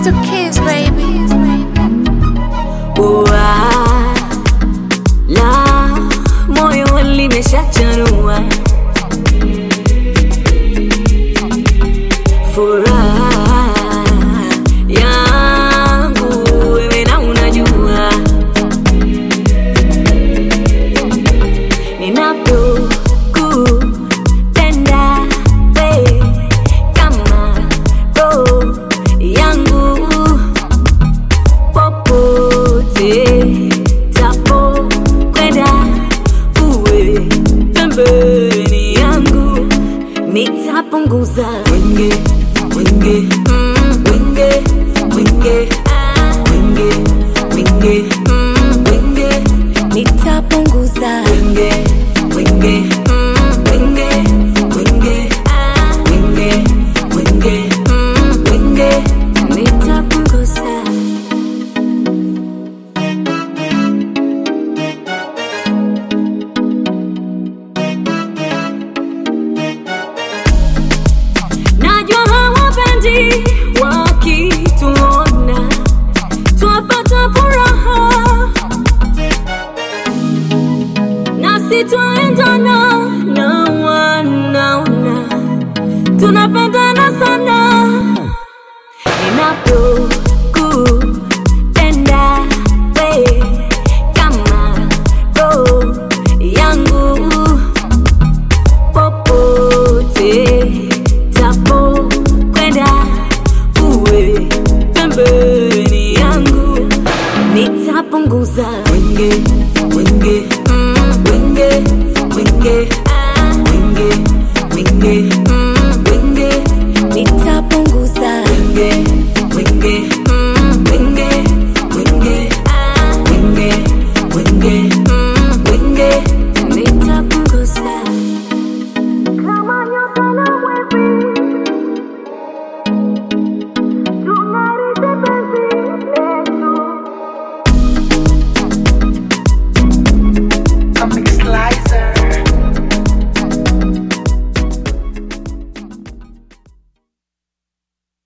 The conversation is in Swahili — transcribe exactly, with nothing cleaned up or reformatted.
to kiss, baby. Ua, la moyo limeshachanua, furaha yangu wewe na unajua, ninapokupenda we kama roho yangu, popote tapo kwenda uwe pembeni yangu, nitapunguza wenge wenge mm, wenge wenge ah, wenge wenge mm, wenge nitapunguza wenge wenge mm, wenge wenge ah, wenge wenge mm, wenge nitapunguza. Najua hawapendi